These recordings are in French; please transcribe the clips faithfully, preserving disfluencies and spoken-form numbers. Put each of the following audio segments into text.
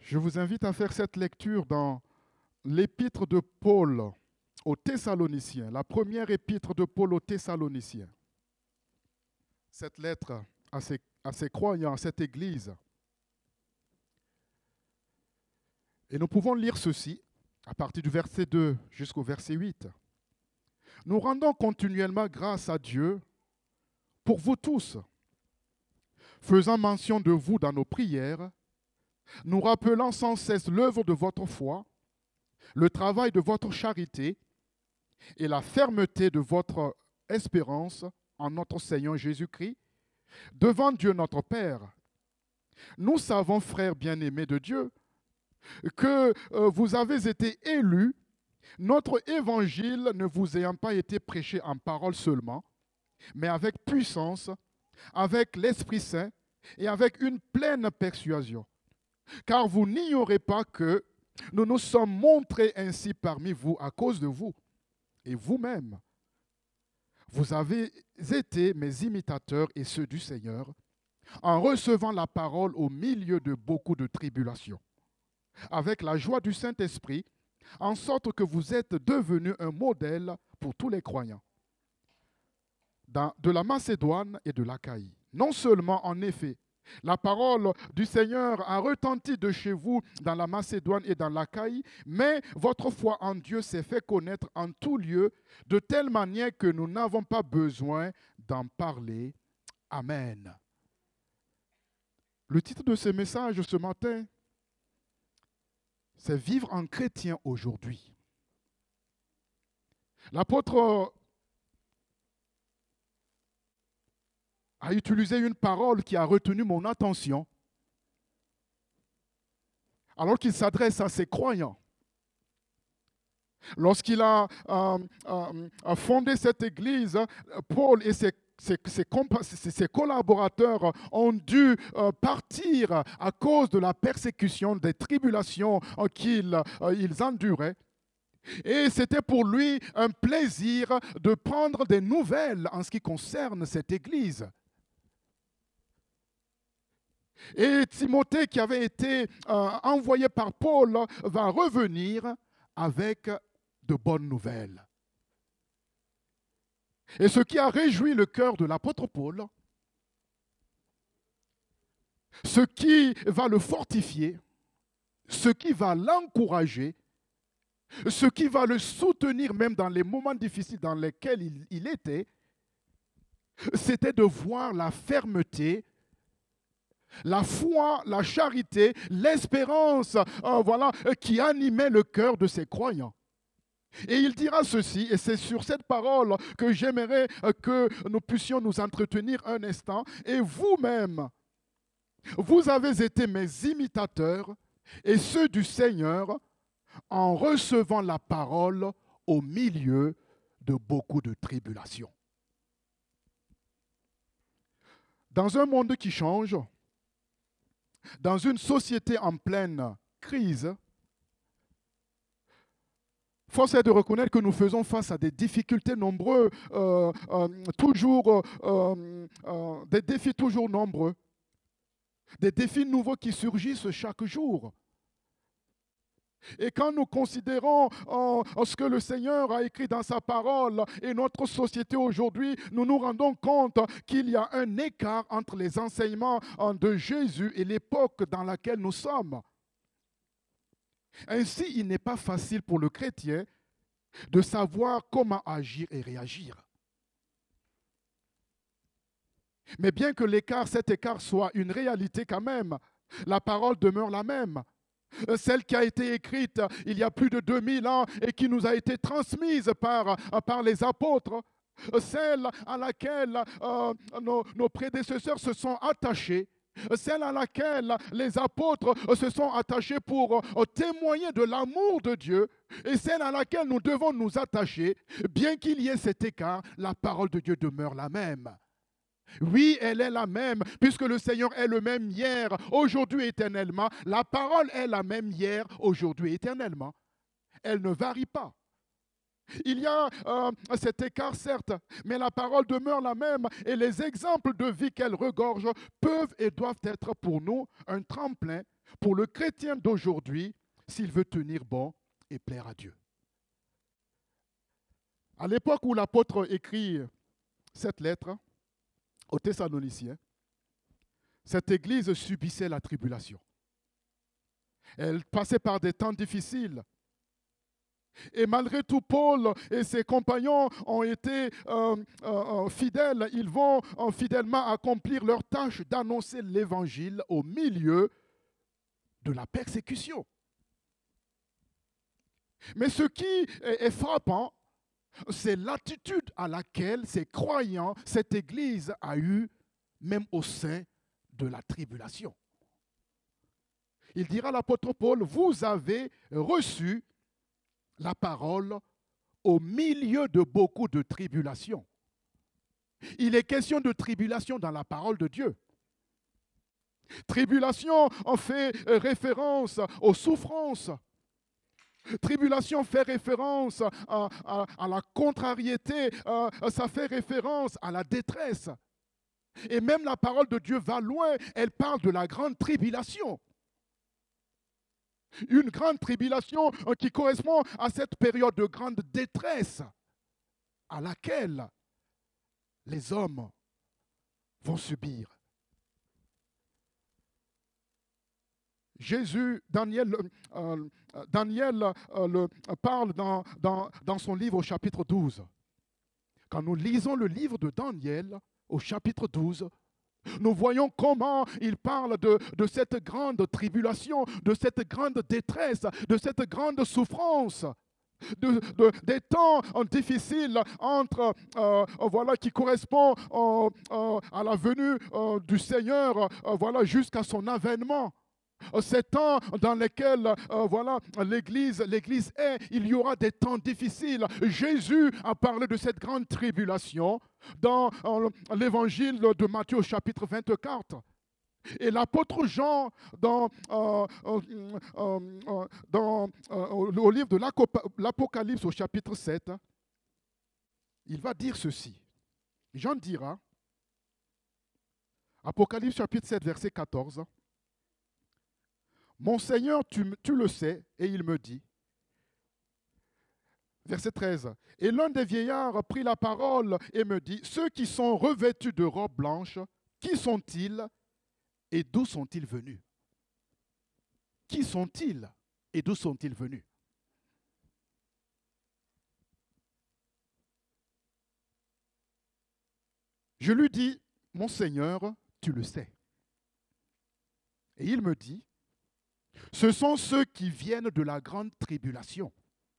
Je vous invite à faire cette lecture dans l'épître de Paul aux Thessaloniciens, la première épître de Paul aux Thessaloniciens. Cette lettre à ses, à ses croyants, à cette église. Et nous pouvons lire ceci à partir du verset deux jusqu'au verset huit. Nous rendons continuellement grâce à Dieu pour vous tous, faisant mention de vous dans nos prières, nous rappelant sans cesse l'œuvre de votre foi, le travail de votre charité et la fermeté de votre espérance en notre Seigneur Jésus-Christ, devant Dieu notre Père. Nous savons, frères bien-aimés de Dieu, que euh, vous avez été élus, notre évangile ne vous ayant pas été prêché en parole seulement, mais avec puissance, avec l'Esprit Saint et avec une pleine persuasion. Car vous n'ignorez pas que nous nous sommes montrés ainsi parmi vous à cause de vous. Et vous-même, vous avez été mes imitateurs et ceux du Seigneur, en recevant la parole au milieu de beaucoup de tribulations, avec la joie du Saint-Esprit, en sorte que vous êtes devenus un modèle pour tous les croyants, dans, de la Macédoine et de l'Achaïe. Non seulement, en effet, la parole du Seigneur a retenti de chez vous dans la Macédoine et dans l'Achaïe, mais votre foi en Dieu s'est fait connaître en tout lieu, de telle manière que nous n'avons pas besoin d'en parler. Amen. Le titre de ce message ce matin, c'est « Vivre en chrétien aujourd'hui ». L'apôtre a utilisé une parole qui a retenu mon attention alors qu'il s'adresse à ses croyants. Lorsqu'il a euh, euh, fondé cette église, Paul et ses, ses, ses, compa- ses, ses collaborateurs ont dû euh, partir à cause de la persécution, des tribulations euh, qu'ils euh, ils enduraient. Et c'était pour lui un plaisir de prendre des nouvelles en ce qui concerne cette église. Et Timothée, qui avait été euh, envoyé par Paul, va revenir avec de bonnes nouvelles. Et ce qui a réjoui le cœur de l'apôtre Paul, ce qui va le fortifier, ce qui va l'encourager, ce qui va le soutenir même dans les moments difficiles dans lesquels il, il était, c'était de voir la fermeté, la foi, la charité, l'espérance, euh, voilà, qui animait le cœur de ses croyants. Et il dira ceci, et c'est sur cette parole que j'aimerais que nous puissions nous entretenir un instant. Et vous-même, vous avez été mes imitateurs et ceux du Seigneur en recevant la parole au milieu de beaucoup de tribulations. Dans un monde qui change, dans une société en pleine crise, force est de reconnaître que nous faisons face à des difficultés nombreuses, euh, euh, toujours, euh, euh, des défis toujours nombreux, des défis nouveaux qui surgissent chaque jour. Et quand nous considérons euh, ce que le Seigneur a écrit dans sa parole et notre société aujourd'hui, nous nous rendons compte qu'il y a un écart entre les enseignements euh, de Jésus et l'époque dans laquelle nous sommes. Ainsi, il n'est pas facile pour le chrétien de savoir comment agir et réagir. Mais bien que l'écart, cet écart soit une réalité quand même, la parole demeure la même. Celle qui a été écrite il y a plus de deux mille ans et qui nous a été transmise par, par les apôtres, celle à laquelle euh, nos, nos prédécesseurs se sont attachés, celle à laquelle les apôtres se sont attachés pour témoigner de l'amour de Dieu, et celle à laquelle nous devons nous attacher, bien qu'il y ait cet écart, la parole de Dieu demeure la même. Oui, elle est la même, puisque le Seigneur est le même hier, aujourd'hui, éternellement. La parole est la même hier, aujourd'hui, éternellement. Elle ne varie pas. Il y a euh, cet écart, certes, mais la parole demeure la même et les exemples de vie qu'elle regorge peuvent et doivent être pour nous un tremplin pour le chrétien d'aujourd'hui s'il veut tenir bon et plaire à Dieu. À l'époque où l'apôtre écrit cette lettre aux Thessaloniciens, cette église subissait la tribulation. Elle passait par des temps difficiles. Et malgré tout, Paul et ses compagnons ont été euh, euh, fidèles. Ils vont euh, fidèlement accomplir leur tâche d'annoncer l'évangile au milieu de la persécution. Mais ce qui est, est frappant, c'est l'attitude à laquelle ces croyants, cette Église a eu, même au sein de la tribulation. Il dira à l'apôtre Paul, vous avez reçu la parole au milieu de beaucoup de tribulations. Il est question de tribulation dans la parole de Dieu. Tribulation en fait référence aux souffrances. Tribulation fait référence à, à, à la contrariété, à, ça fait référence à la détresse. Et même la parole de Dieu va loin, elle parle de la grande tribulation. Une grande tribulation qui correspond à cette période de grande détresse à laquelle les hommes vont subir. Jésus, Daniel, euh, Daniel euh, le, parle dans, dans, dans son livre au chapitre douze. Quand nous lisons le livre de Daniel au chapitre douze, nous voyons comment il parle de, de cette grande tribulation, de cette grande détresse, de cette grande souffrance, de, de, des temps difficiles entre, euh, voilà, qui correspond euh, euh, à la venue euh, du Seigneur, euh, voilà, jusqu'à son avènement. Ces temps dans lesquels euh, voilà, l'Église, l'Église est, il y aura des temps difficiles. Jésus a parlé de cette grande tribulation dans euh, l'évangile de Matthieu chapitre vingt-quatre. Et l'apôtre Jean, dans, euh, euh, euh, dans, euh, au livre de l'Apocalypse au chapitre sept, il va dire ceci. Jean dira, Apocalypse chapitre sept, verset quatorze, « Mon Seigneur, tu, tu le sais, et il me dit, verset treize, « Et l'un des vieillards prit la parole et me dit, ceux qui sont revêtus de robes blanches, qui sont-ils et d'où sont-ils venus ?» Qui sont-ils et d'où sont-ils venus? Je lui dis, « Mon Seigneur, tu le sais. » Et il me dit, ce sont ceux qui viennent de la grande tribulation.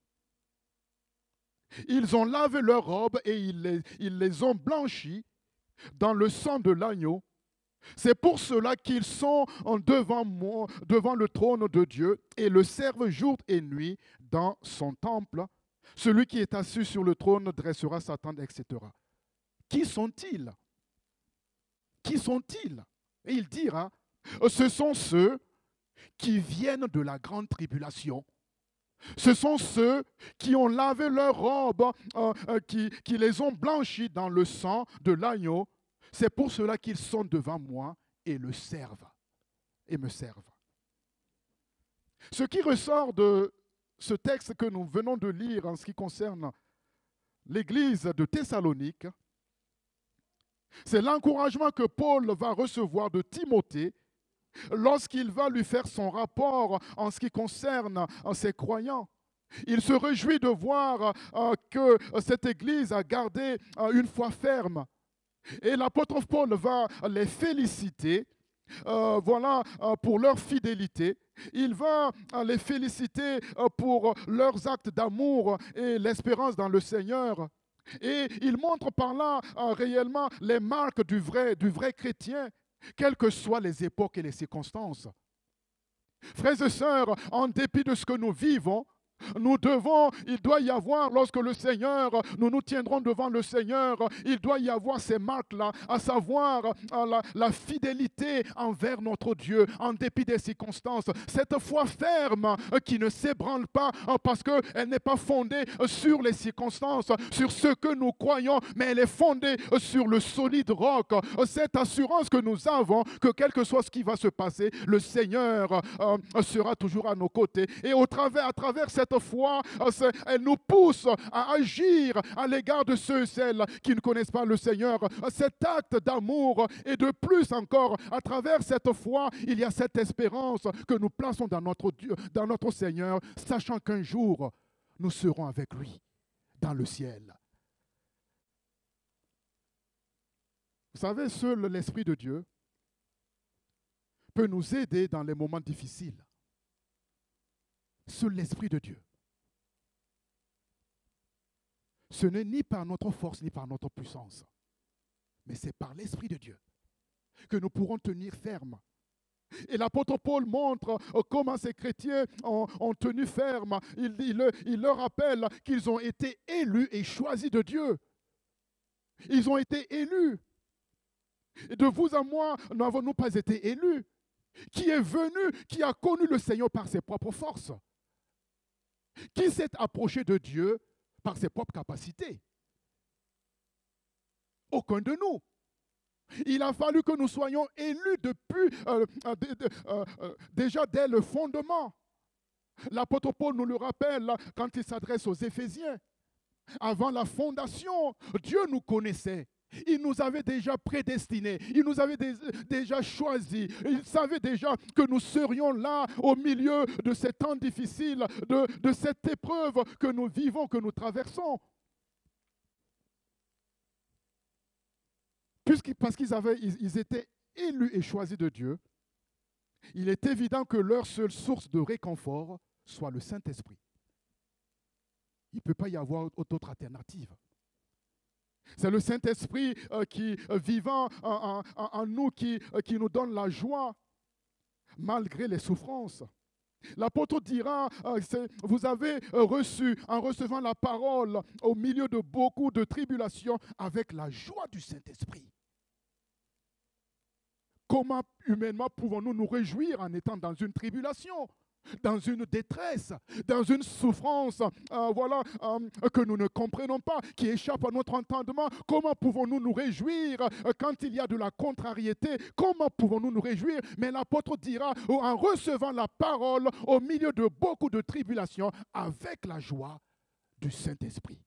Ils ont lavé leurs robes et ils les, ils les ont blanchis dans le sang de l'agneau. C'est pour cela qu'ils sont devant moi, devant le trône de Dieu et le servent jour et nuit dans son temple. Celui qui est assis sur le trône dressera sa tente, et cetera. Qui sont-ils? Qui sont-ils? Et il dira, ce sont ceux qui viennent de la grande tribulation. Ce sont ceux qui ont lavé leurs robes, euh, euh, qui, qui les ont blanchis dans le sang de l'agneau. C'est pour cela qu'ils sont devant moi et le servent, et me servent. Ce qui ressort de ce texte que nous venons de lire en ce qui concerne l'église de Thessalonique, c'est l'encouragement que Paul va recevoir de Timothée lorsqu'il va lui faire son rapport en ce qui concerne ses croyants. Il se réjouit de voir euh, que cette Église a gardé euh, une foi ferme. Et l'apôtre Paul va les féliciter euh, voilà, euh, pour leur fidélité. Il va euh, les féliciter euh, pour leurs actes d'amour et l'espérance dans le Seigneur. Et il montre par là euh, réellement les marques du vrai, du vrai chrétien, quelles que soient les époques et les circonstances. Frères et sœurs, en dépit de ce que nous vivons, Nous devons, il doit y avoir, lorsque le Seigneur, nous nous tiendrons devant le Seigneur, il doit y avoir ces marques-là, à savoir la, la fidélité envers notre Dieu, en dépit des circonstances. Cette foi ferme qui ne s'ébranle pas parce qu'elle n'est pas fondée sur les circonstances, sur ce que nous croyons, mais elle est fondée sur le solide roc. Cette assurance que nous avons, que quel que soit ce qui va se passer, le Seigneur euh, sera toujours à nos côtés. Et au travers, à travers cette foi, elle nous pousse à agir à l'égard de ceux et celles qui ne connaissent pas le Seigneur. Cet acte d'amour et de plus encore, à travers cette foi, il y a cette espérance que nous plaçons dans notre Dieu, dans notre Seigneur, sachant qu'un jour, nous serons avec lui dans le ciel. Vous savez, seul l'Esprit de Dieu peut nous aider dans les moments difficiles. Seul l'Esprit de Dieu. Ce n'est ni par notre force, ni par notre puissance, mais c'est par l'Esprit de Dieu que nous pourrons tenir ferme. Et l'apôtre Paul montre comment ces chrétiens ont, ont tenu ferme. Il, il, il leur rappelle qu'ils ont été élus et choisis de Dieu. Ils ont été élus. Et de vous à moi, n'avons-nous pas été élus? Qui est venu, qui a connu le Seigneur par ses propres forces? Qui s'est approché de Dieu par ses propres capacités? Aucun de nous. Il a fallu que nous soyons élus depuis, euh, euh, euh, euh, déjà dès le fondement. L'apôtre Paul nous le rappelle quand il s'adresse aux Éphésiens. Avant la fondation, Dieu nous connaissait. Il nous avait déjà prédestinés, il nous avait dé- déjà choisis, il savait déjà que nous serions là au milieu de ces temps difficiles, de, de cette épreuve que nous vivons, que nous traversons. Puisqu'ils, parce qu'ils avaient, ils, ils étaient élus et choisis de Dieu, il est évident que leur seule source de réconfort soit le Saint-Esprit. Il ne peut pas y avoir d'autre alternative. C'est le Saint-Esprit euh, qui, euh, vivant en, en, en nous, qui, euh, qui nous donne la joie malgré les souffrances. L'apôtre dira, euh, c'est, vous avez euh, reçu, en recevant la parole, au milieu de beaucoup de tribulations, avec la joie du Saint-Esprit. Comment humainement pouvons-nous nous réjouir en étant dans une tribulation, dans une détresse, dans une souffrance euh, voilà, euh, que nous ne comprenons pas, qui échappe à notre entendement? Comment pouvons-nous nous réjouir euh, quand il y a de la contrariété? Comment pouvons-nous nous réjouir? Mais l'apôtre dira, en recevant la parole au milieu de beaucoup de tribulations, avec la joie du Saint-Esprit.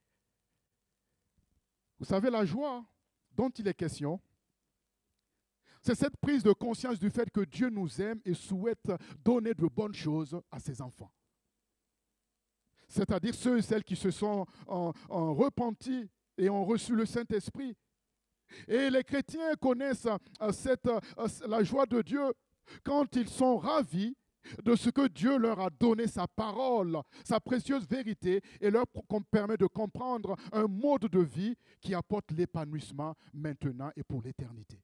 Vous savez, la joie dont il est question, c'est cette prise de conscience du fait que Dieu nous aime et souhaite donner de bonnes choses à ses enfants. C'est-à-dire ceux et celles qui se sont en, en repentis et ont reçu le Saint-Esprit. Et les chrétiens connaissent euh, cette, euh, la joie de Dieu quand ils sont ravis de ce que Dieu leur a donné, sa parole, sa précieuse vérité, et leur permet de comprendre un mode de vie qui apporte l'épanouissement maintenant et pour l'éternité.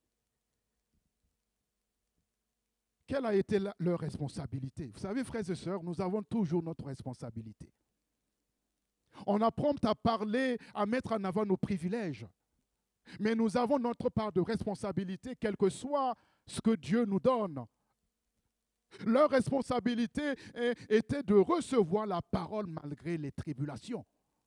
Quelle a été la, leur responsabilité? Vous savez, frères et sœurs, nous avons toujours notre responsabilité. On a prompt à parler, à mettre en avant nos privilèges. Mais nous avons notre part de responsabilité, quel que soit ce que Dieu nous donne. Leur responsabilité était de recevoir la parole malgré les tribulations.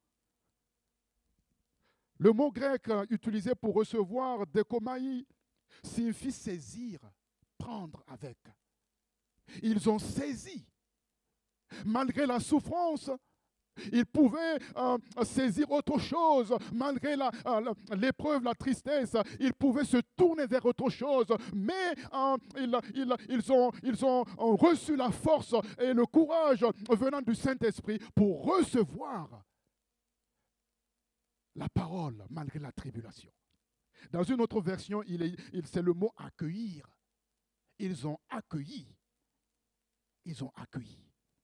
Le mot grec utilisé pour recevoir, dekomai, signifie saisir, prendre avec. Ils ont saisi. Malgré la souffrance, ils pouvaient euh, saisir autre chose. Malgré la, euh, l'épreuve, la tristesse, ils pouvaient se tourner vers autre chose. Mais euh, ils, ils, ils, ont, ils ont reçu la force et le courage venant du Saint-Esprit pour recevoir la parole malgré la tribulation. Dans une autre version, il est, il, c'est le mot accueillir. Ils ont accueilli. Ils ont accueilli.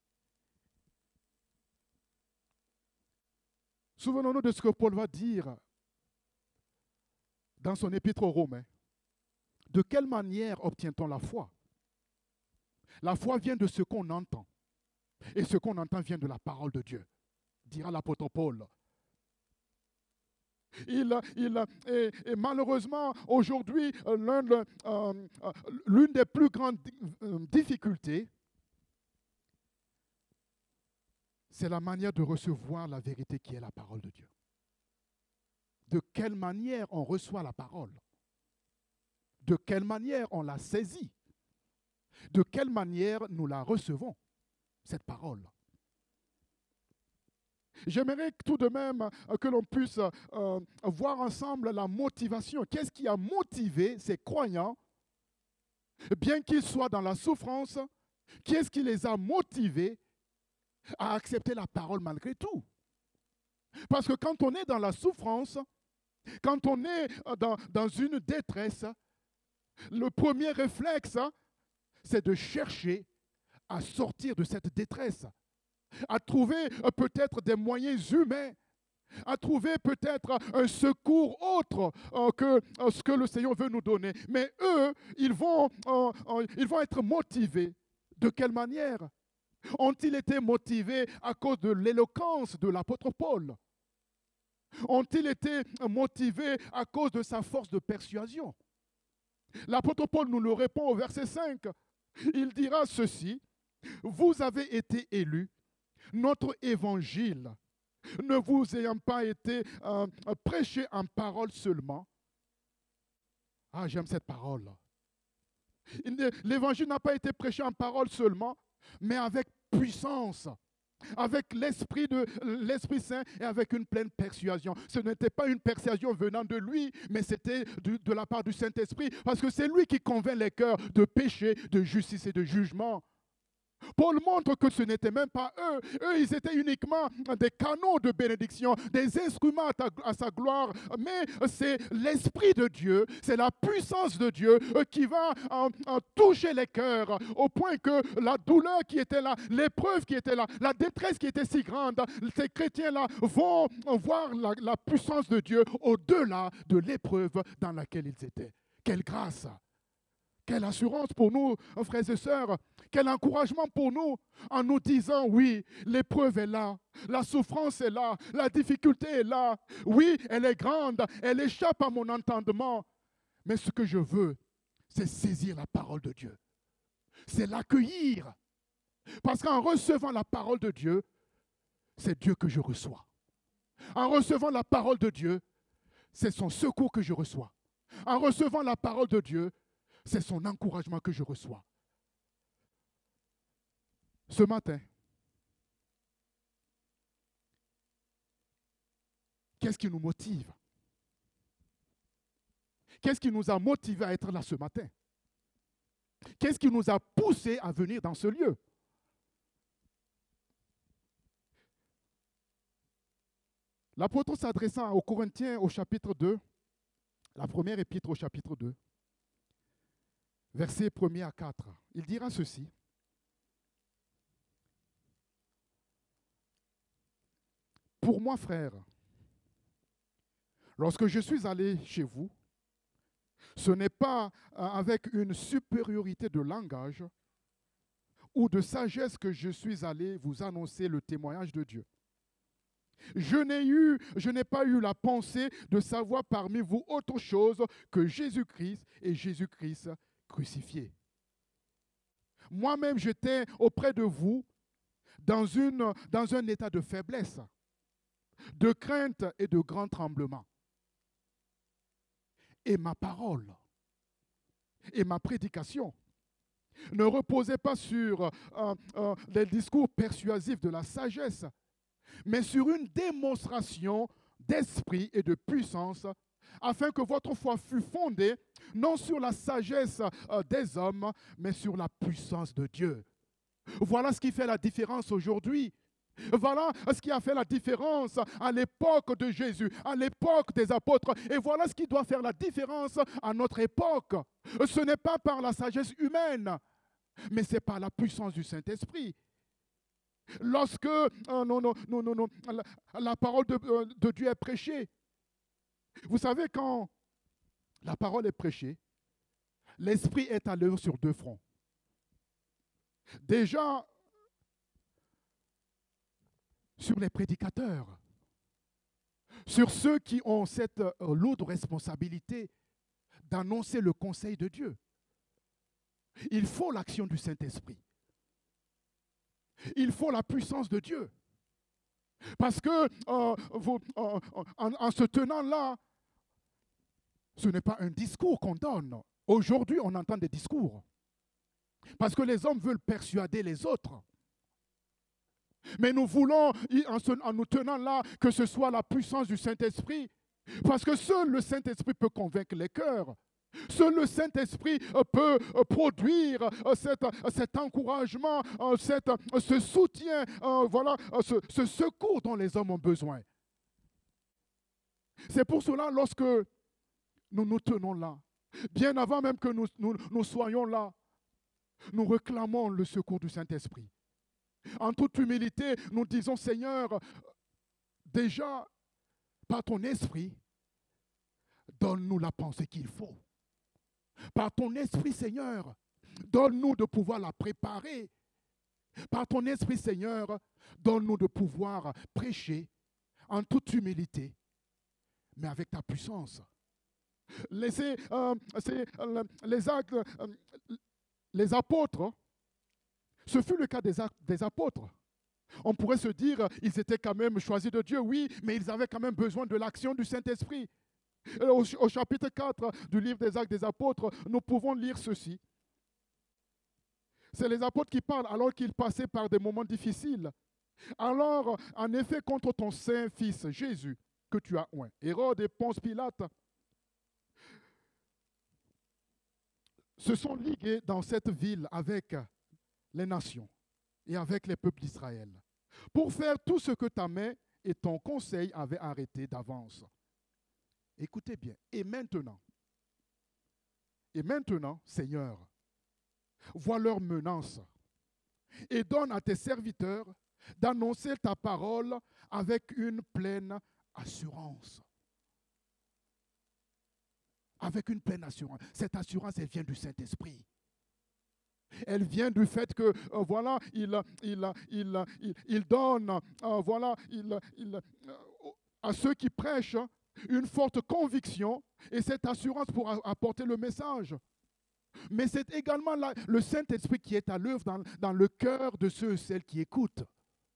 Souvenons-nous de ce que Paul va dire dans son épître aux Romains. De quelle manière obtient-on la foi? La foi vient de ce qu'on entend. Et ce qu'on entend vient de la parole de Dieu, dira l'apôtre Paul. Il, il, et, et malheureusement, aujourd'hui, l'un, euh, l'une des plus grandes difficultés, c'est la manière de recevoir la vérité qui est la parole de Dieu. De quelle manière on reçoit la parole? De quelle manière on la saisit? De quelle manière nous la recevons, cette parole? J'aimerais tout de même que l'on puisse euh, voir ensemble la motivation. Qu'est-ce qui a motivé ces croyants, bien qu'ils soient dans la souffrance, qu'est-ce qui les a motivés à accepter la parole malgré tout? Parce que quand on est dans la souffrance, quand on est dans, dans une détresse, le premier réflexe, c'est de chercher à sortir de cette détresse, à trouver peut-être des moyens humains, à trouver peut-être un secours autre euh, que euh, ce que le Seigneur veut nous donner. Mais eux, ils vont, euh, euh, ils vont être motivés. De quelle manière? Ont-ils été motivés à cause de l'éloquence de l'apôtre Paul? Ont-ils été motivés à cause de sa force de persuasion? L'apôtre Paul nous le répond au verset cinq. Il dira ceci: vous avez été élus, notre évangile ne vous ayant pas été euh, prêché en parole seulement. Ah, j'aime cette parole. L'évangile n'a pas été prêché en parole seulement, mais avec puissance, avec l'Esprit de l'Esprit Saint et avec une pleine persuasion. Ce n'était pas une persuasion venant de lui, mais c'était de, de la part du Saint-Esprit, parce que c'est lui qui convainc les cœurs de péché, de justice et de jugement. Paul montre que ce n'était même pas eux. Eux, ils étaient uniquement des canaux de bénédiction, des instruments à, ta, à sa gloire. Mais c'est l'Esprit de Dieu, c'est la puissance de Dieu qui va en, en toucher les cœurs au point que la douleur qui était là, l'épreuve qui était là, la détresse qui était si grande, ces chrétiens-là vont voir la, la puissance de Dieu au-delà de l'épreuve dans laquelle ils étaient. Quelle grâce! Quelle assurance pour nous, frères et sœurs. Quel encouragement pour nous en nous disant, oui, l'épreuve est là, la souffrance est là, la difficulté est là. Oui, elle est grande, elle échappe à mon entendement. Mais ce que je veux, c'est saisir la parole de Dieu. C'est l'accueillir. Parce qu'en recevant la parole de Dieu, c'est Dieu que je reçois. En recevant la parole de Dieu, c'est son secours que je reçois. En recevant la parole de Dieu, c'est son encouragement que je reçois. Ce matin, qu'est-ce qui nous motive? Qu'est-ce qui nous a motivés à être là ce matin? Qu'est-ce qui nous a poussés à venir dans ce lieu? L'apôtre s'adressant aux Corinthiens au chapitre deux, la première épître au chapitre deux, versets premier à quatre, il dira ceci. Pour moi, frère, lorsque je suis allé chez vous, ce n'est pas avec une supériorité de langage ou de sagesse que je suis allé vous annoncer le témoignage de Dieu. Je n'ai eu, je n'ai pas eu la pensée de savoir parmi vous autre chose que Jésus-Christ et Jésus-Christ crucifié. Moi-même, j'étais auprès de vous dans, une, dans un état de faiblesse, de crainte et de grand tremblement. Et ma parole et ma prédication ne reposaient pas sur euh, euh, les discours persuasifs de la sagesse, mais sur une démonstration d'esprit et de puissance, afin que votre foi fût fondée non sur la sagesse euh, des hommes, mais sur la puissance de Dieu. Voilà ce qui fait la différence aujourd'hui. Voilà ce qui a fait la différence à l'époque de Jésus, à l'époque des apôtres. Et voilà ce qui doit faire la différence à notre époque. Ce n'est pas par la sagesse humaine, mais c'est par la puissance du Saint-Esprit. Lorsque euh, non, non, non, non, non, la, la parole de, euh, de Dieu est prêchée, vous savez, quand la parole est prêchée, l'Esprit est à l'œuvre sur deux fronts. Déjà, sur les prédicateurs, sur ceux qui ont cette euh, lourde responsabilité d'annoncer le conseil de Dieu. Il faut l'action du Saint-Esprit. Il faut la puissance de Dieu. Parce que euh, vous, euh, en, en se tenant là, ce n'est pas un discours qu'on donne. Aujourd'hui, on entend des discours. Parce que les hommes veulent persuader les autres. Mais nous voulons, en, se, en nous tenant là, que ce soit la puissance du Saint-Esprit. Parce que seul le Saint-Esprit peut convaincre les cœurs. Seul le Saint-Esprit peut produire cet, cet encouragement, cet, ce soutien, voilà, ce, ce secours dont les hommes ont besoin. C'est pour cela, lorsque nous nous tenons là, bien avant même que nous, nous, nous soyons là, nous réclamons le secours du Saint-Esprit. En toute humilité, nous disons, Seigneur, déjà, par ton esprit, donne-nous la pensée qu'il faut. Par ton esprit, Seigneur, donne-nous de pouvoir la préparer. Par ton esprit, Seigneur, donne-nous de pouvoir prêcher en toute humilité, mais avec ta puissance. Laissez, euh, euh, les actes, euh, les apôtres, ce fut le cas des, des apôtres. On pourrait se dire, ils étaient quand même choisis de Dieu, oui, mais ils avaient quand même besoin de l'action du Saint-Esprit. Au, au chapitre quatre du livre des Actes des Apôtres, nous pouvons lire ceci. C'est les apôtres qui parlent alors qu'ils passaient par des moments difficiles. Alors, en effet, contre ton saint fils Jésus, que tu as oint, Hérode et Ponce Pilate se sont ligués dans cette ville avec les nations et avec les peuples d'Israël pour faire tout ce que ta main et ton conseil avaient arrêté d'avance. Écoutez bien. Et maintenant, et maintenant, Seigneur, vois leurs menaces et donne à tes serviteurs d'annoncer ta parole avec une pleine assurance. Avec une pleine assurance. Cette assurance, elle vient du Saint-Esprit. Elle vient du fait que, euh, voilà, il, il, il, il, il donne, euh, voilà, il, il, euh, à ceux qui prêchent, une forte conviction et cette assurance pour apporter le message. Mais c'est également la, le Saint-Esprit qui est à l'œuvre dans, dans le cœur de ceux et celles qui écoutent,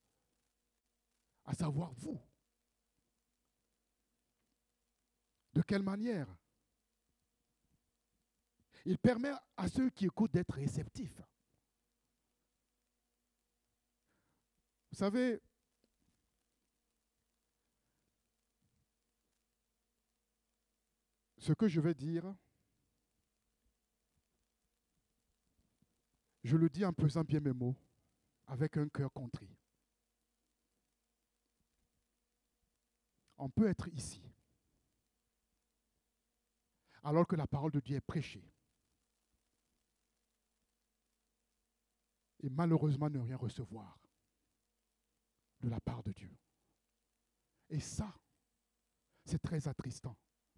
à savoir vous. De quelle manière? Il permet à ceux qui écoutent d'être réceptifs. Vous savez, ce que je vais dire, je le dis en pesant bien mes mots, avec un cœur contrit. On peut être ici, alors que la parole de Dieu est prêchée, et malheureusement ne rien recevoir de la part de Dieu. Et ça, c'est très attristant.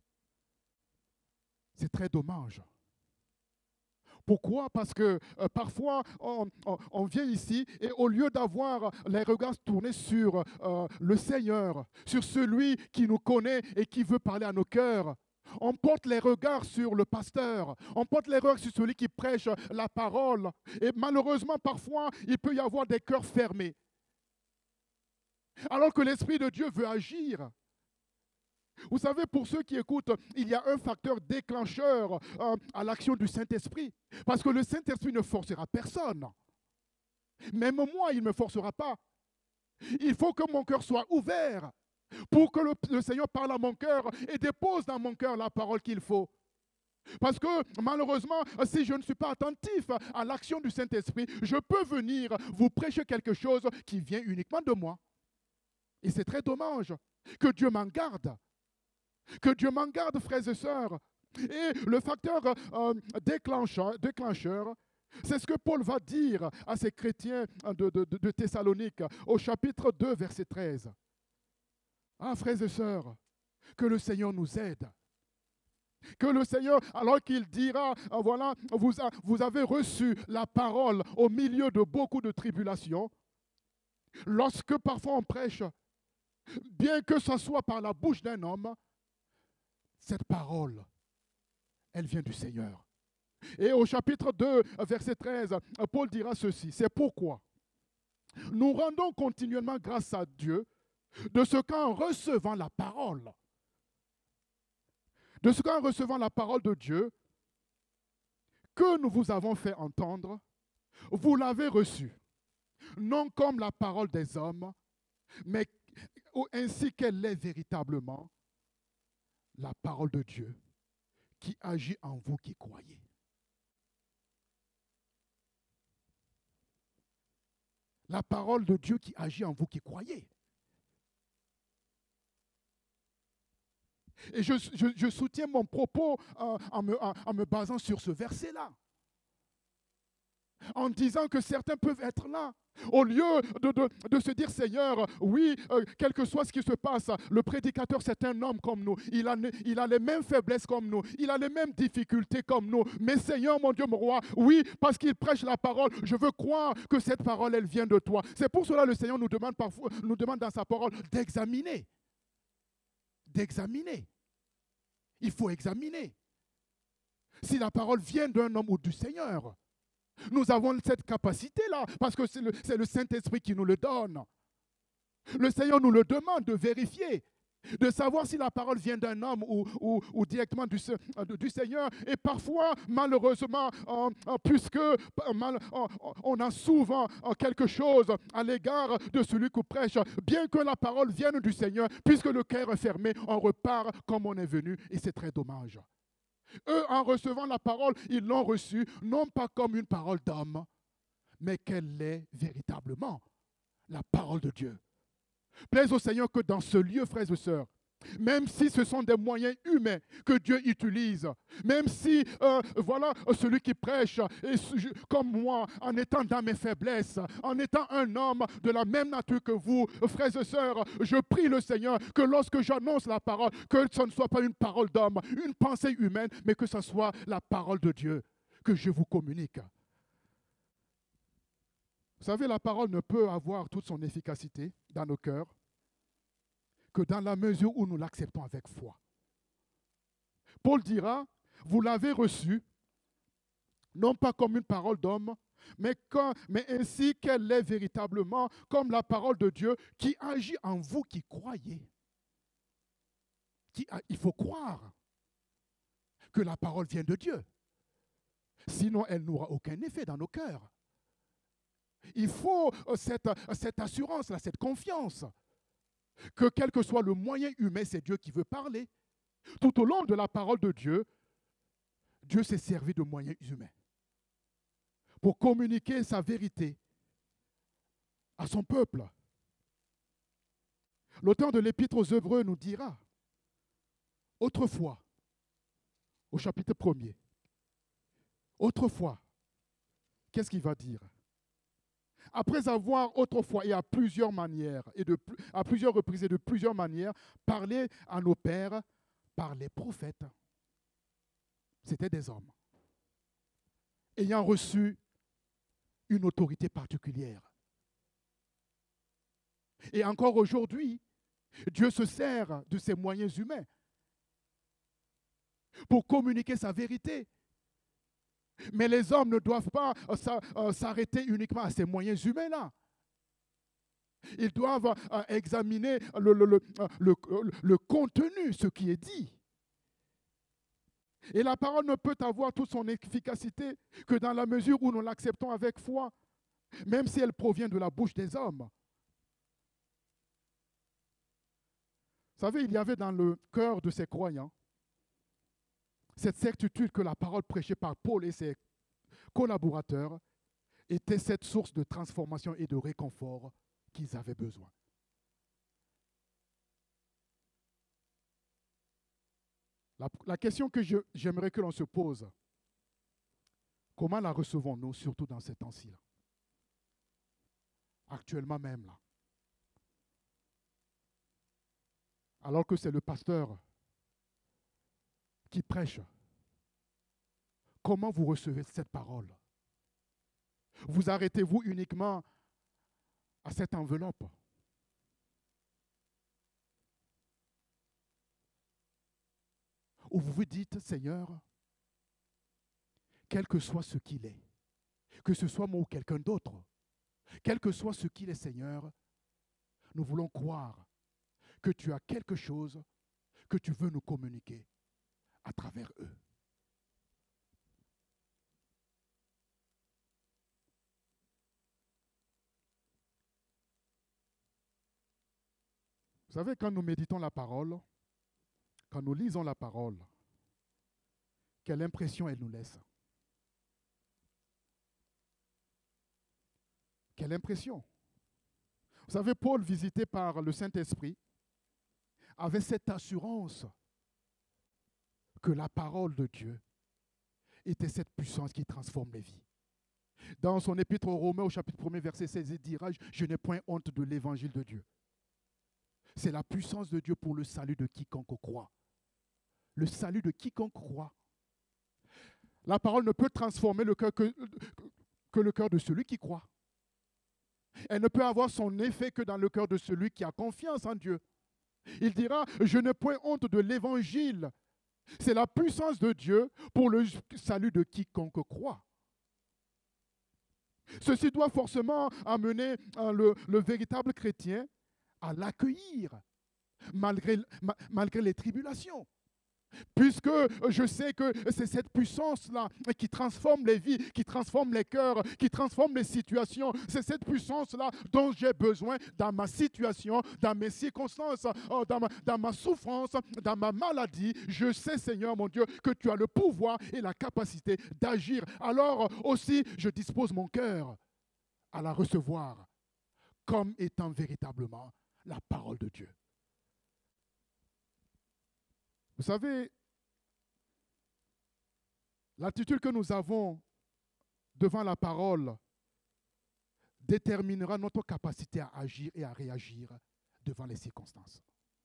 C'est très dommage. Pourquoi? Parce que euh, parfois, on, on, on vient ici et au lieu d'avoir les regards tournés sur euh, le Seigneur, sur celui qui nous connaît et qui veut parler à nos cœurs, on porte les regards sur le pasteur, on porte les regards sur celui qui prêche la parole. Et malheureusement, parfois, il peut y avoir des cœurs fermés. Alors que l'Esprit de Dieu veut agir. Vous savez, pour ceux qui écoutent, il y a un facteur déclencheur euh, à l'action du Saint-Esprit. Parce que le Saint-Esprit ne forcera personne. Même moi, il ne me forcera pas. Il faut que mon cœur soit ouvert pour que le, le Seigneur parle à mon cœur et dépose dans mon cœur la parole qu'il faut. Parce que malheureusement, si je ne suis pas attentif à l'action du Saint-Esprit, je peux venir vous prêcher quelque chose qui vient uniquement de moi. Et c'est très dommage. Que Dieu m'en garde. Que Dieu m'en garde, frères et sœurs. Et le facteur euh, déclencheur, déclencheur, c'est ce que Paul va dire à ces chrétiens de, de, de Thessalonique au chapitre deux, verset treize. Ah, frères et sœurs, que le Seigneur nous aide. Que le Seigneur, alors qu'il dira, voilà, vous, a, vous avez reçu la parole au milieu de beaucoup de tribulations, Lorsque parfois on prêche, bien que ce soit par la bouche d'un homme, cette parole, elle vient du Seigneur. Et au chapitre deux, verset treize, Paul dira ceci, c'est pourquoi nous rendons continuellement grâce à Dieu de ce qu'en recevant la parole, de ce qu'en recevant la parole de Dieu, que nous vous avons fait entendre, vous l'avez reçue, non comme la parole des hommes, mais ainsi qu'elle est véritablement la parole de Dieu qui agit en vous qui croyez. La parole de Dieu qui agit en vous qui croyez. Et je, je, je soutiens mon propos en, en, me, en, en me basant sur ce verset-là. En disant que certains peuvent être là. Au lieu de, de, de se dire, Seigneur, oui, euh, quel que soit ce qui se passe, le prédicateur, c'est un homme comme nous. Il a, il a les mêmes faiblesses comme nous. Il a les mêmes difficultés comme nous. Mais Seigneur, mon Dieu, mon roi, oui, parce qu'il prêche la parole, je veux croire que cette parole, elle vient de toi. C'est pour cela que le Seigneur nous demande parfois, nous demande dans sa parole d'examiner. D'examiner. Il faut examiner. Si la parole vient d'un homme ou du Seigneur. Nous avons cette capacité-là, parce que c'est le, c'est le Saint-Esprit qui nous le donne. Le Seigneur nous le demande de vérifier, de savoir si la parole vient d'un homme ou, ou, ou directement du, du Seigneur. Et parfois, malheureusement, euh, puisque mal, on a souvent quelque chose à l'égard de celui qui prêche, bien que la parole vienne du Seigneur, puisque le cœur est fermé, on repart comme on est venu, et c'est très dommage. Eux, en recevant la parole, ils l'ont reçue, non pas comme une parole d'homme, mais qu'elle est véritablement la parole de Dieu. Plaise au Seigneur que dans ce lieu, frères et sœurs, même si ce sont des moyens humains que Dieu utilise, même si, euh, voilà, celui qui prêche, et comme moi, en étant dans mes faiblesses, en étant un homme de la même nature que vous, frères et sœurs, je prie le Seigneur que lorsque j'annonce la parole, que ce ne soit pas une parole d'homme, une pensée humaine, mais que ce soit la parole de Dieu que je vous communique. Vous savez, la parole ne peut avoir toute son efficacité dans nos cœurs que dans la mesure où nous l'acceptons avec foi. Paul dira, vous l'avez reçue, non pas comme une parole d'homme, mais, quand, mais ainsi qu'elle est véritablement comme la parole de Dieu qui agit en vous qui croyez. Qui, il faut croire que la parole vient de Dieu. Sinon, elle n'aura aucun effet dans nos cœurs. Il faut cette, cette assurance-là, cette confiance. Que quel que soit le moyen humain, c'est Dieu qui veut parler. Tout au long de la parole de Dieu, Dieu s'est servi de moyens humains pour communiquer sa vérité à son peuple. L'auteur de l'Épître aux Hébreux nous dira, autrefois, au chapitre premier, autrefois, qu'est-ce qu'il va dire ? Après avoir autrefois et à plusieurs manières, et de, à plusieurs reprises et de plusieurs manières, parlé à nos pères par les prophètes. C'était des hommes. Ayant reçu une autorité particulière. Et encore aujourd'hui, Dieu se sert de ses moyens humains pour communiquer sa vérité. Mais les hommes ne doivent pas s'arrêter uniquement à ces moyens humains-là. Ils doivent examiner le, le, le, le, le contenu, ce qui est dit. Et la parole ne peut avoir toute son efficacité que dans la mesure où nous l'acceptons avec foi, même si elle provient de la bouche des hommes. Vous savez, il y avait dans le cœur de ces croyants cette certitude que la parole prêchée par Paul et ses collaborateurs était cette source de transformation et de réconfort qu'ils avaient besoin. La, la question que je, j'aimerais que l'on se pose, comment la recevons-nous, surtout dans ces temps-ci là, actuellement même là, alors que c'est le pasteur qui prêche. Comment vous recevez cette parole? Vous arrêtez-vous uniquement à cette enveloppe. Où vous vous dites, Seigneur, quel que soit ce qu'il est, que ce soit moi ou quelqu'un d'autre, quel que soit ce qu'il est, Seigneur, nous voulons croire que tu as quelque chose que tu veux nous communiquer à travers eux. Vous savez, quand nous méditons la parole, quand nous lisons la parole, quelle impression elle nous laisse? Quelle impression? Vous savez, Paul, visité par le Saint-Esprit, avait cette assurance que la parole de Dieu était cette puissance qui transforme les vies. Dans son épître aux Romains, au chapitre premier, verset seize, il dira « Je n'ai point honte de l'évangile de Dieu ». C'est la puissance de Dieu pour le salut de quiconque croit. Le salut de quiconque croit. La parole ne peut transformer le cœur que, que le cœur de celui qui croit. Elle ne peut avoir son effet que dans le cœur de celui qui a confiance en Dieu. Il dira, je n'ai point honte de l'évangile. C'est la puissance de Dieu pour le salut de quiconque croit. Ceci doit forcément amener le, le véritable chrétien à l'accueillir, malgré, ma, malgré les tribulations. Puisque je sais que c'est cette puissance-là qui transforme les vies, qui transforme les cœurs, qui transforme les situations. C'est cette puissance-là dont j'ai besoin dans ma situation, dans mes circonstances, dans ma, dans ma souffrance, dans ma maladie. Je sais, Seigneur mon Dieu, que tu as le pouvoir et la capacité d'agir. Alors aussi, je dispose mon cœur à la recevoir comme étant véritablement la parole de Dieu. Vous savez, l'attitude que nous avons devant la parole déterminera notre capacité à agir et à réagir devant les circonstances.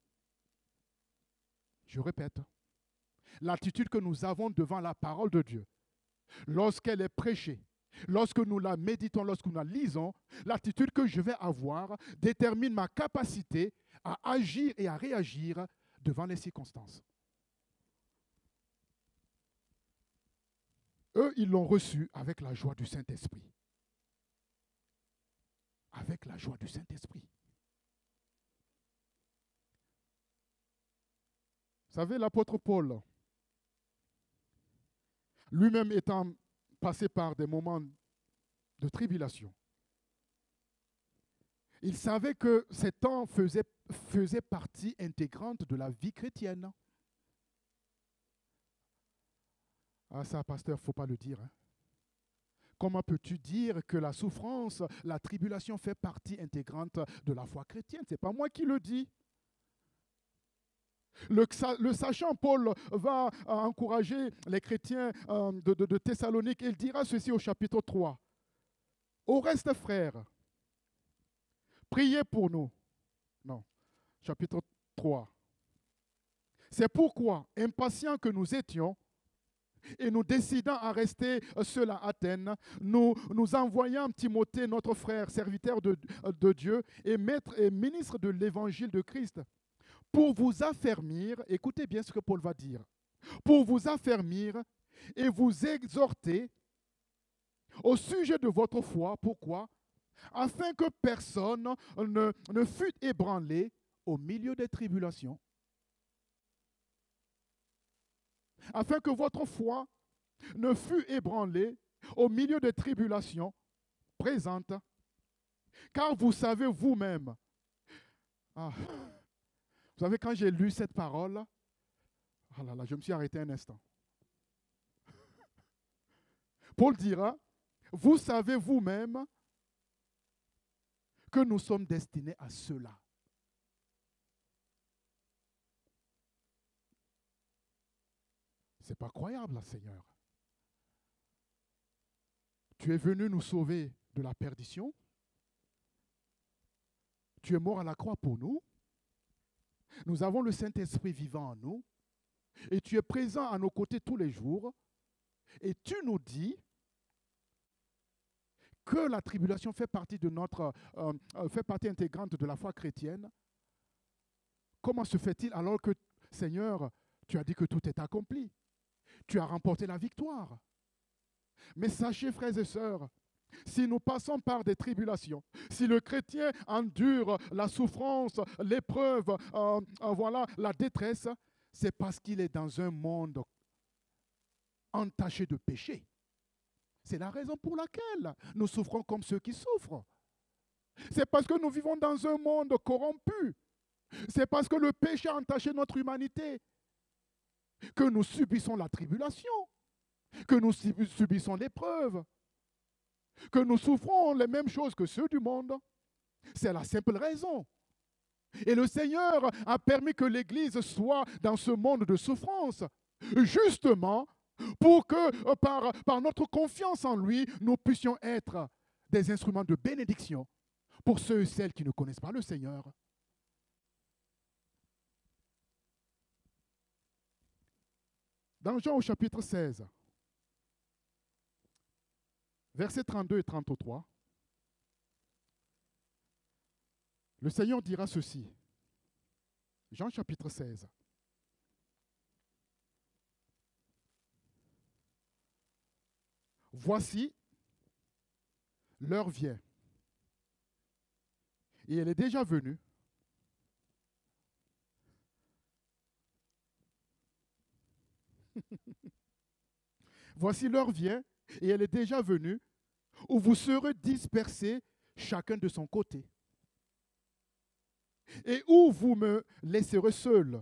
Je répète, l'attitude que nous avons devant la parole de Dieu, lorsqu'elle est prêchée, lorsque nous la méditons, lorsque nous la lisons, l'attitude que je vais avoir détermine ma capacité à agir et à réagir devant les circonstances. Eux, ils l'ont reçu avec la joie du Saint-Esprit. Avec la joie du Saint-Esprit. Vous savez, l'apôtre Paul, lui-même étant passé par des moments de tribulation, il savait que ces temps faisaient, faisaient partie intégrante de la vie chrétienne. Ah ça, pasteur, il ne faut pas le dire. Hein. Comment peux-tu dire que la souffrance, la tribulation fait partie intégrante de la foi chrétienne? Ce n'est pas moi qui le dis. Le, le sachant, Paul va encourager les chrétiens de, de, de Thessalonique. Il dira ceci au chapitre trois. Au reste, frères, priez pour nous. Non, chapitre trois. C'est pourquoi, impatients que nous étions, et nous décidant à rester seuls à Athènes, nous, nous envoyons Timothée, notre frère, serviteur de, de Dieu et maître et ministre de l'évangile de Christ, pour vous affermir, écoutez bien ce que Paul va dire, pour vous affermir et vous exhorter au sujet de votre foi. Pourquoi? Afin que personne ne, ne fût ébranlé au milieu des tribulations. Afin que votre foi ne fût ébranlée au milieu des tribulations présentes. Car vous savez vous-même. Ah, vous savez, quand j'ai lu cette parole, ah là là, je me suis arrêté un instant. Paul dira, vous savez vous-même que nous sommes destinés à cela. Ce n'est pas croyable, là, Seigneur. Tu es venu nous sauver de la perdition. Tu es mort à la croix pour nous. Nous avons le Saint-Esprit vivant en nous. Et tu es présent à nos côtés tous les jours. Et tu nous dis que la tribulation fait partie de notre, euh, euh, fait partie intégrante de la foi chrétienne, comment se fait-il alors que, Seigneur, tu as dit que tout est accompli, tu as remporté la victoire? Mais sachez, frères et sœurs, si nous passons par des tribulations, si le chrétien endure la souffrance, l'épreuve, euh, euh, voilà, la détresse, c'est parce qu'il est dans un monde entaché de péché. C'est la raison pour laquelle nous souffrons comme ceux qui souffrent. C'est parce que nous vivons dans un monde corrompu. C'est parce que le péché a entaché notre humanité que nous subissons la tribulation, que nous subissons l'épreuve, que nous souffrons les mêmes choses que ceux du monde. C'est la simple raison. Et le Seigneur a permis que l'Église soit dans ce monde de souffrance, justement pour que par, par notre confiance en lui, nous puissions être des instruments de bénédiction pour ceux et celles qui ne connaissent pas le Seigneur. Dans Jean au chapitre seize, versets trente-deux et trente-trois, le Seigneur dira ceci. Jean chapitre seize. Voici, l'heure vient, et elle est déjà venue. Voici, l'heure vient, et elle est déjà venue, où vous serez dispersés chacun de son côté, et où vous me laisserez seul.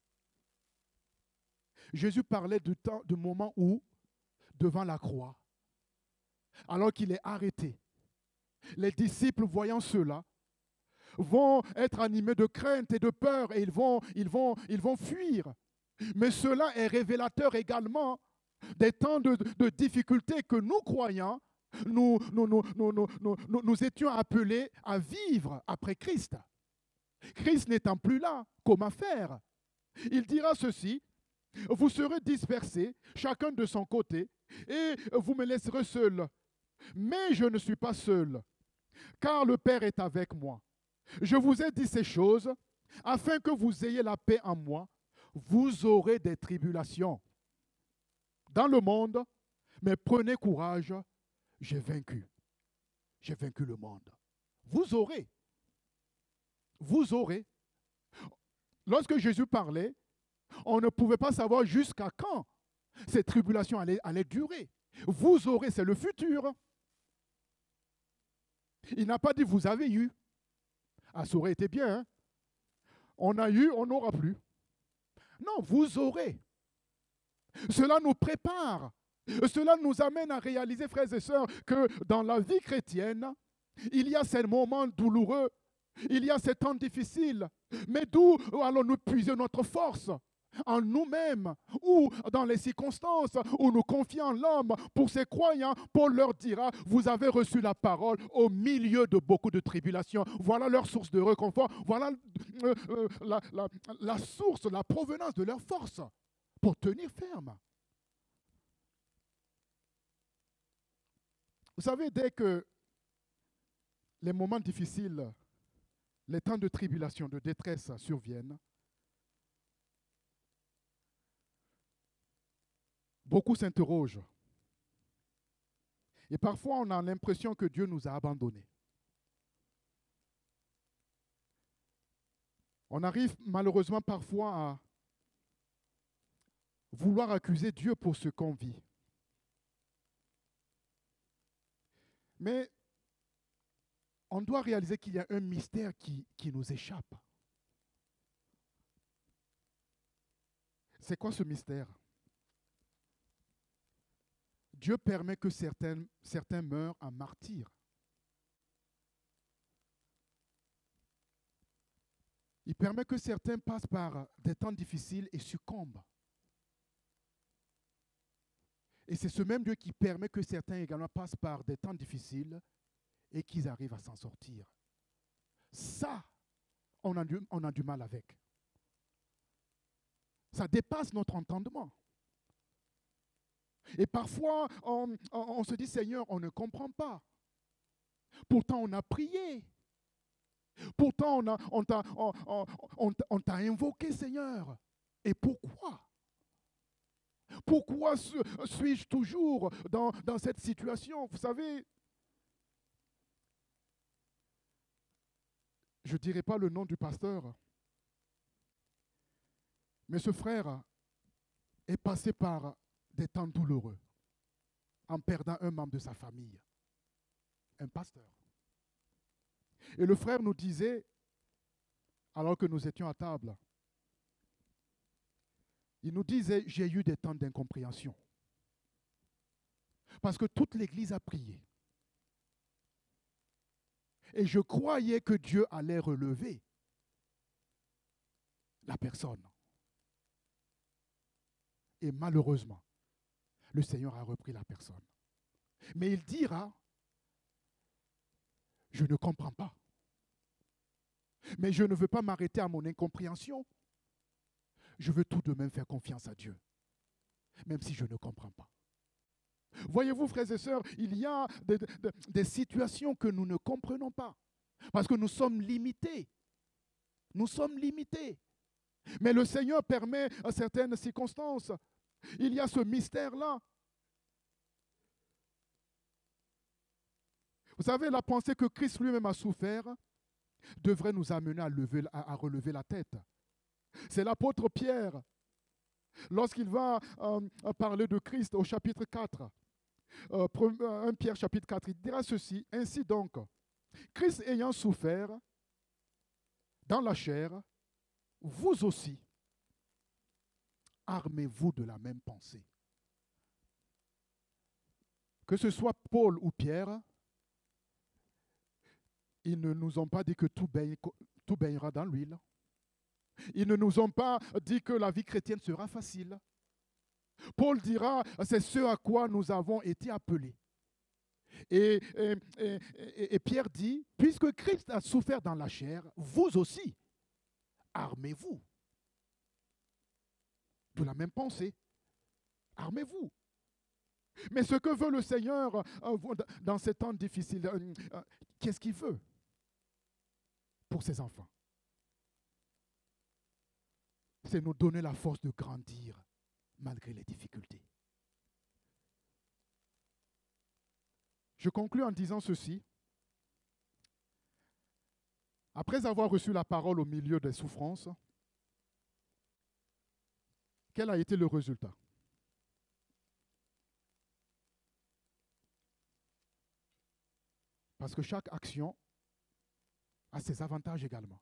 Jésus parlait du temps, du moment où, devant la croix, alors qu'il est arrêté, les disciples, voyant cela, vont être animés de crainte et de peur et ils vont, ils vont, ils vont fuir. Mais cela est révélateur également des temps de, de difficultés que nous, croyants, nous, nous, nous, nous, nous, nous, nous, nous étions appelés à vivre après Christ. Christ n'étant plus là, comment faire? Il dira ceci: vous serez dispersés, chacun de son côté, et vous me laisserez seul. Mais je ne suis pas seul, car le Père est avec moi. Je vous ai dit ces choses afin que vous ayez la paix en moi. Vous aurez des tribulations dans le monde, mais prenez courage, j'ai vaincu. J'ai vaincu le monde. Vous aurez. Vous aurez. Lorsque Jésus parlait, on ne pouvait pas savoir jusqu'à quand ces tribulations allaient, allaient durer. Vous aurez, c'est le futur. Il n'a pas dit vous avez eu. Ah, ça aurait été bien. Hein? On a eu, on n'aura plus. Non, vous aurez. Cela nous prépare. Cela nous amène à réaliser, frères et sœurs, que dans la vie chrétienne, il y a ces moments douloureux, il y a ces temps difficiles. Mais d'où allons-nous puiser notre force? En nous-mêmes ou dans les circonstances où nous confions en l'homme. Pour ces croyants, Paul leur dira: vous avez reçu la parole au milieu de beaucoup de tribulations. Voilà leur source de réconfort. Voilà euh, euh, la, la, la source, la provenance de leur force pour tenir ferme. Vous savez, dès que les moments difficiles, les temps de tribulation, de détresse surviennent, beaucoup s'interrogent. Et parfois, on a l'impression que Dieu nous a abandonnés. On arrive malheureusement parfois à vouloir accuser Dieu pour ce qu'on vit. Mais on doit réaliser qu'il y a un mystère qui, qui nous échappe. C'est quoi ce mystère? Dieu permet que certains, certains meurent en martyrs. Il permet que certains passent par des temps difficiles et succombent. Et c'est ce même Dieu qui permet que certains également passent par des temps difficiles et qu'ils arrivent à s'en sortir. Ça, on a, du, on a du mal avec. Ça dépasse notre entendement. Et parfois, on, on, on se dit: Seigneur, on ne comprend pas. Pourtant, on a prié. Pourtant, on, a, on, t'a, on, on, on, on t'a invoqué, Seigneur. Et pourquoi? Pourquoi suis-je toujours dans, dans cette situation? Vous savez, je ne dirai pas le nom du pasteur, mais ce frère est passé par des temps douloureux en perdant un membre de sa famille, un pasteur. Et le frère nous disait, alors que nous étions à table, il nous disait, j'ai eu des temps d'incompréhension. Parce que toute l'Église a prié. Et je croyais que Dieu allait relever la personne. Et malheureusement, le Seigneur a repris la personne. Mais il dira, je ne comprends pas. Mais je ne veux pas m'arrêter à mon incompréhension. Je veux tout de même faire confiance à Dieu, même si je ne comprends pas. Voyez-vous, frères et sœurs, il y a des, des, des situations que nous ne comprenons pas, parce que nous sommes limités. Nous sommes limités. Mais le Seigneur permet à certaines circonstances. Il y a ce mystère-là. Vous savez, la pensée que Christ lui-même a souffert devrait nous amener à, lever, à, à relever la tête. C'est l'apôtre Pierre, lorsqu'il va euh, parler de Christ au chapitre quatre, euh, premier Pierre chapitre quatre, il dira ceci, « Ainsi donc, Christ ayant souffert dans la chair, vous aussi, armez-vous de la même pensée. » Que ce soit Paul ou Pierre, ils ne nous ont pas dit que tout, baigne, tout baignera dans l'huile. Ils ne nous ont pas dit que la vie chrétienne sera facile. Paul dira, c'est ce à quoi nous avons été appelés. Et, et, et, et Pierre dit, puisque Christ a souffert dans la chair, vous aussi, armez-vous de la même pensée. Armez-vous. Mais ce que veut le Seigneur dans ces temps difficiles, qu'est-ce qu'il veut pour ses enfants? C'est nous donner la force de grandir malgré les difficultés. Je conclus en disant ceci. Après avoir reçu la parole au milieu des souffrances, quel a été le résultat? Parce que chaque action a ses avantages également.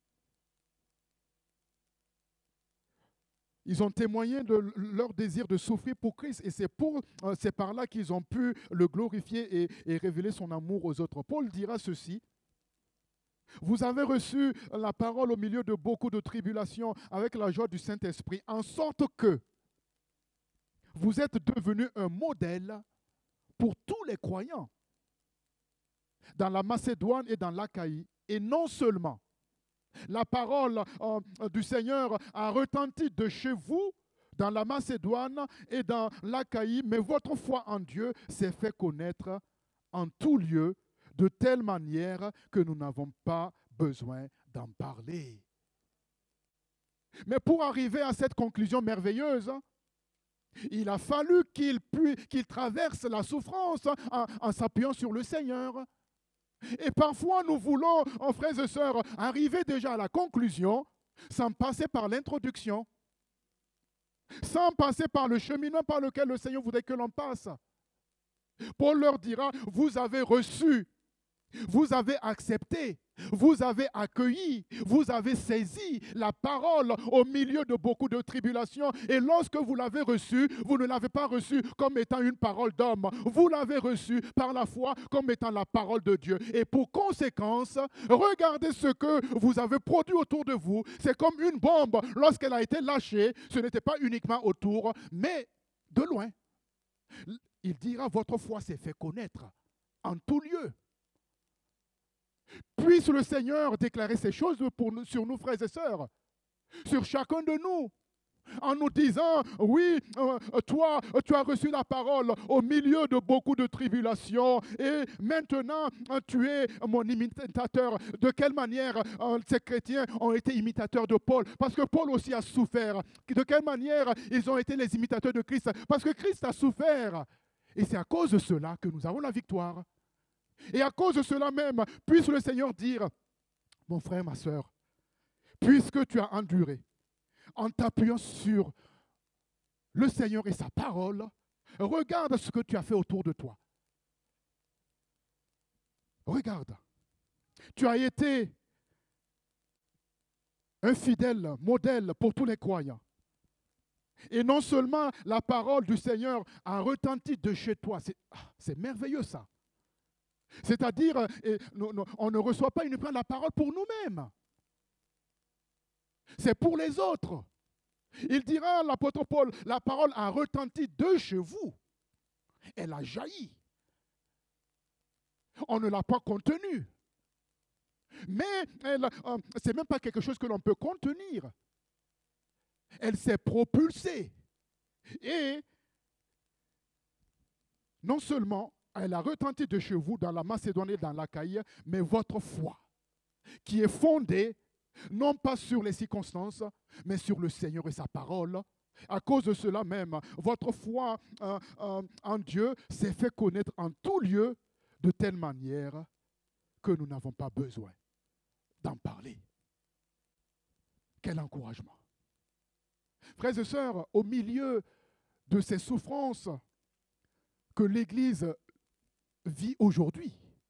Ils ont témoigné de leur désir de souffrir pour Christ et c'est, pour, euh, c'est par là qu'ils ont pu le glorifier et, et révéler son amour aux autres. Paul dira ceci, « Vous avez reçu la parole au milieu de beaucoup de tribulations avec la joie du Saint-Esprit, en sorte que vous êtes devenus un modèle pour tous les croyants dans la Macédoine et dans l'Achaïe, et non seulement. La parole euh, du Seigneur a retenti de chez vous, dans la Macédoine et dans l'Achaïe, mais votre foi en Dieu s'est fait connaître en tout lieu, de telle manière que nous n'avons pas besoin d'en parler. » Mais pour arriver à cette conclusion merveilleuse, il a fallu qu'il, puis, qu'il traverse la souffrance en, en s'appuyant sur le Seigneur. Et parfois, nous voulons, en frères et sœurs, arriver déjà à la conclusion sans passer par l'introduction, sans passer par le cheminement par lequel le Seigneur voudrait que l'on passe. Paul leur dira, vous avez reçu, vous avez accepté, vous avez accueilli, vous avez saisi la parole au milieu de beaucoup de tribulations. Et lorsque vous l'avez reçue, vous ne l'avez pas reçue comme étant une parole d'homme. Vous l'avez reçue par la foi comme étant la parole de Dieu. Et pour conséquence, regardez ce que vous avez produit autour de vous. C'est comme une bombe. Lorsqu'elle a été lâchée, ce n'était pas uniquement autour, mais de loin. Il dira, votre foi s'est fait connaître en tout lieu. Puisse le Seigneur déclarer ces choses pour nous, sur nous, frères et sœurs, sur chacun de nous. en nous disant, oui, euh, toi, tu as reçu la parole au milieu de beaucoup de tribulations et maintenant, euh, tu es mon imitateur. De quelle manière euh, ces chrétiens ont été imitateurs de Paul? Parce que Paul aussi a souffert. De quelle manière ils ont été les imitateurs de Christ? Parce que Christ a souffert. Et c'est à cause de cela que nous avons la victoire. Et à cause de cela même, puisse le Seigneur dire, mon frère, ma soeur, puisque tu as enduré, en t'appuyant sur le Seigneur et sa parole, regarde ce que tu as fait autour de toi. Regarde. Tu as été un fidèle modèle pour tous les croyants. Et non seulement la parole du Seigneur a retenti de chez toi, c'est, c'est merveilleux ça. C'est-à-dire, et, nous, nous, on ne reçoit pas uniquement la parole pour nous-mêmes. C'est pour les autres. Il dira, l'apôtre Paul, la parole a retenti de chez vous. Elle a jailli. On ne l'a pas contenue. Mais elle, euh, ce n'est même pas quelque chose que l'on peut contenir. Elle s'est propulsée. Et non seulement elle a retenti de chez vous dans la Macédoine et dans l'Achaïe, mais votre foi, qui est fondée non pas sur les circonstances, mais sur le Seigneur et sa parole. À cause de cela même, votre foi euh, euh, en Dieu s'est fait connaître en tout lieu de telle manière que nous n'avons pas besoin d'en parler. Quel encouragement. Frères et sœurs, au milieu de ces souffrances que l'Église vit aujourd'hui,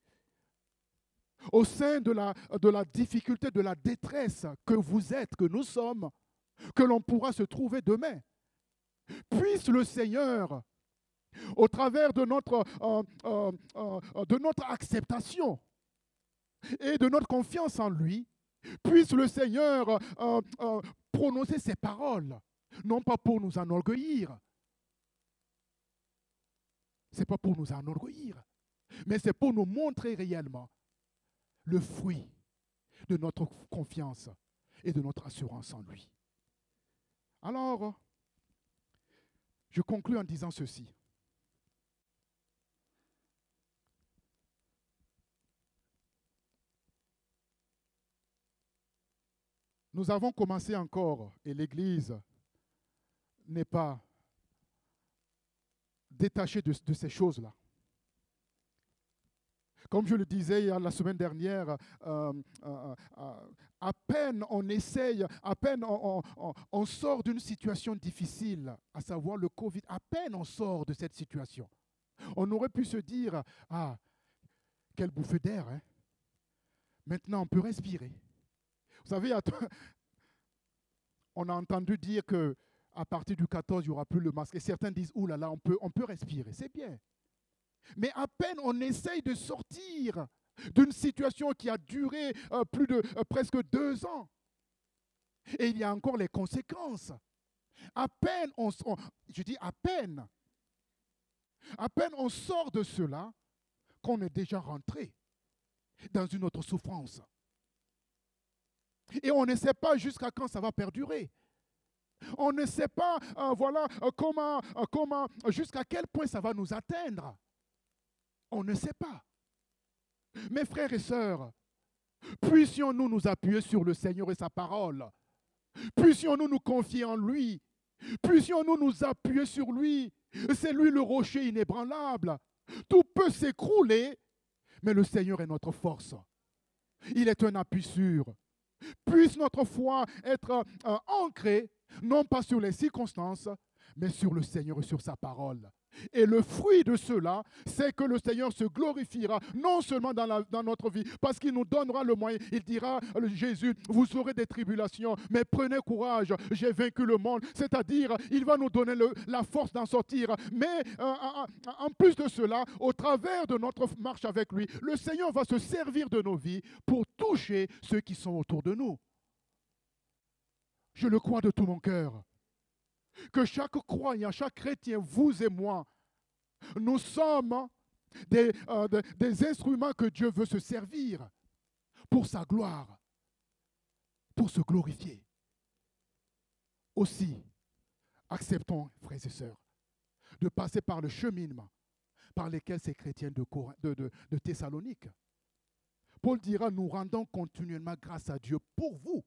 au sein de la, de la difficulté, de la détresse que vous êtes, que nous sommes, que l'on pourra se trouver demain, puisse le Seigneur, au travers de notre, euh, euh, euh, de notre acceptation et de notre confiance en lui, puisse le Seigneur euh, euh, prononcer ces paroles, non pas pour nous enorgueillir, ce n'est pas pour nous enorgueillir, mais c'est pour nous montrer réellement le fruit de notre confiance et de notre assurance en lui. Alors, je conclus en disant ceci. Nous avons commencé encore, et l'Église n'est pas détachée de, de ces choses-là. Comme je le disais la semaine dernière, euh, euh, euh, à peine on essaye, à peine on, on, on sort d'une situation difficile, à savoir le Covid, à peine on sort de cette situation. On aurait pu se dire, ah, quelle bouffée d'air, hein? Maintenant on peut respirer. Vous savez, on a entendu dire qu'à partir du quatorze, il n'y aura plus le masque. Et certains disent, ouh là là, on peut, on peut respirer, c'est bien. Mais à peine on essaye de sortir d'une situation qui a duré euh, plus de euh, presque deux ans. Et il y a encore les conséquences. À peine on, on je dis à peine, à peine on sort de cela qu'on est déjà rentré dans une autre souffrance. Et on ne sait pas jusqu'à quand ça va perdurer. On ne sait pas, euh, voilà, euh, comment, euh, comment, jusqu'à quel point ça va nous atteindre. On ne sait pas. Mes frères et sœurs, puissions-nous nous appuyer sur le Seigneur et sa parole. Puissions-nous nous confier en lui. Puissions-nous nous appuyer sur lui. C'est lui le rocher inébranlable. Tout peut s'écrouler, mais le Seigneur est notre force. Il est un appui sûr. Puisse notre foi être euh, ancrée, non pas sur les circonstances, mais sur le Seigneur et sur sa parole. Et le fruit de cela, c'est que le Seigneur se glorifiera, non seulement dans, la, dans notre vie, parce qu'il nous donnera le moyen. Il dira, Jésus, vous aurez des tribulations, mais prenez courage, j'ai vaincu le monde. C'est-à-dire, il va nous donner le, la force d'en sortir. Mais euh, en, en plus de cela, au travers de notre marche avec lui, le Seigneur va se servir de nos vies pour toucher ceux qui sont autour de nous. Je le crois de tout mon cœur. Que chaque croyant, chaque chrétien, vous et moi, nous sommes des, euh, des, des instruments que Dieu veut se servir pour sa gloire, pour se glorifier. Aussi, Acceptons, frères et sœurs, de passer par le cheminement par lesquels ces chrétiens de, Cor- de, de, de Thessalonique. Paul dira, nous rendons continuellement grâce à Dieu pour vous.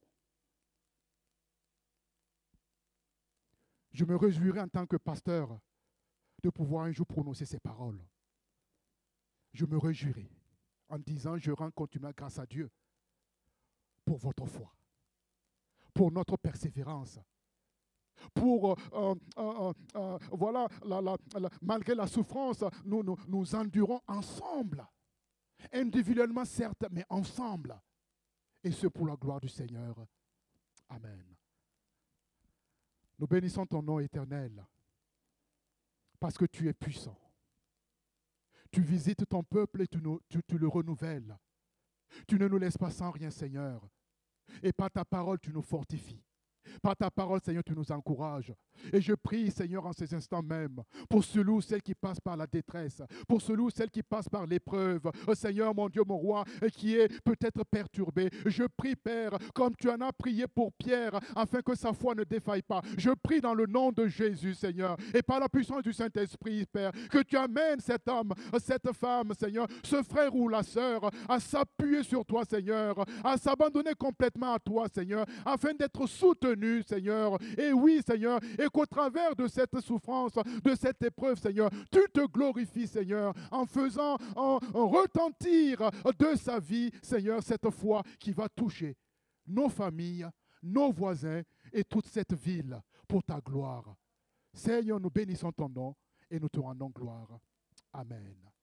Je me réjouirai en tant que pasteur de pouvoir un jour prononcer ces paroles. Je me réjouirai en disant, je rends continuellement grâce à Dieu pour votre foi, pour notre persévérance, pour, euh, euh, euh, voilà, la, la, la, malgré la souffrance, nous, nous, nous endurons ensemble, individuellement certes, mais ensemble, et ce pour la gloire du Seigneur. Amen. Nous bénissons ton nom éternel, parce que tu es puissant. Tu visites ton peuple et tu, nous, tu, tu le renouvelles. Tu ne nous laisses pas sans rien, Seigneur. Et par ta parole, tu nous fortifies. Par ta parole, Seigneur, tu nous encourages. Et je prie, Seigneur, en ces instants même, pour celui ou celle qui passe par la détresse, pour celui ou celle qui passe par l'épreuve, oh, Seigneur, mon Dieu, mon roi, et qui est peut-être perturbé. Je prie, Père, comme tu en as prié pour Pierre, afin que sa foi ne défaille pas. Je prie dans le nom de Jésus, Seigneur, et par la puissance du Saint-Esprit, Père, que tu amènes cet homme, cette femme, Seigneur, ce frère ou la sœur, à s'appuyer sur toi, Seigneur, à s'abandonner complètement à toi, Seigneur, afin d'être soutenu, Seigneur. Et oui, Seigneur, et qu'au travers de cette souffrance, de cette épreuve, Seigneur, tu te glorifies, Seigneur, en faisant en, en retentir de sa vie, Seigneur, cette foi qui va toucher nos familles, nos voisins et toute cette ville pour ta gloire. Seigneur, nous bénissons ton nom et nous te rendons gloire. Amen.